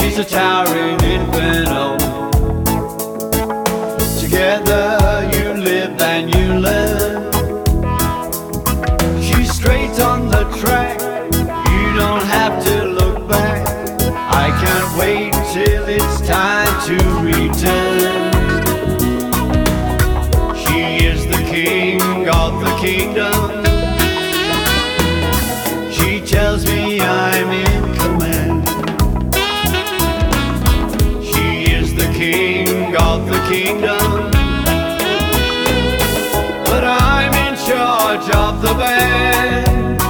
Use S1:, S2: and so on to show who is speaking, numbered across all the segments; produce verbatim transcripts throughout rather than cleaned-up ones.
S1: She's a towering inferno. Together you live and you learn. She's straight on the track, you don't have to look back. I can't wait till it's time to return. She is the king of the kingdom. She tells me I'm in command. She is the king of the kingdom, but I'm in charge of the band.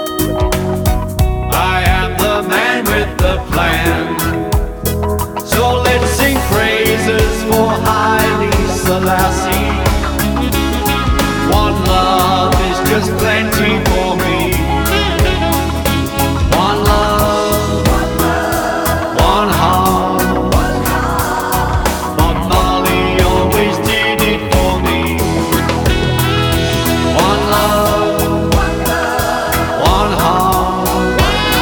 S1: I am the man with the plan. So let's sing praises for Haile Selassie. One love is just plenty for me. One love, one heart. Bob Marley always did it for me. One love, one heart.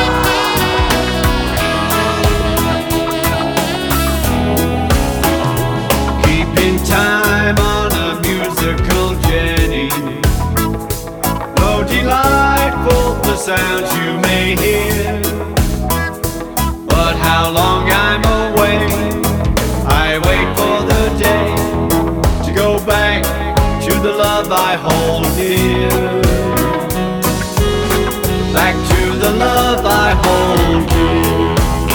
S1: Keeping time on a musical journey. Though delightful the sounds you may hear, but how long I'm away, I wait for the day to go back to the love I hold dear. Back to the love I hold dear.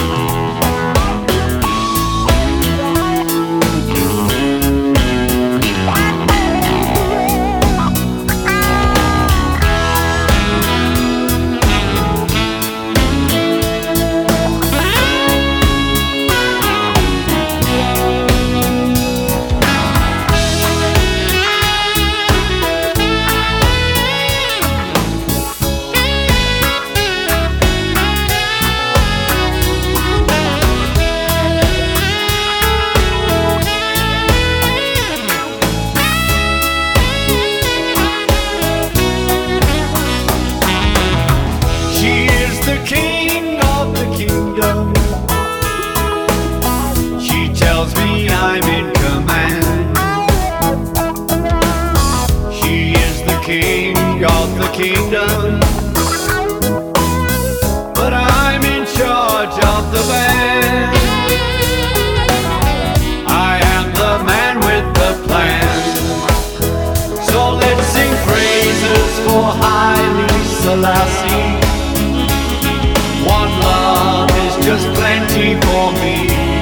S1: The king of the kingdom. She tells me I'm in command. She is the king of the kingdom, but I'm in charge of the band. I am the man with the plan. So let's sing praises for Haile Selassie. One love is just plenty for me.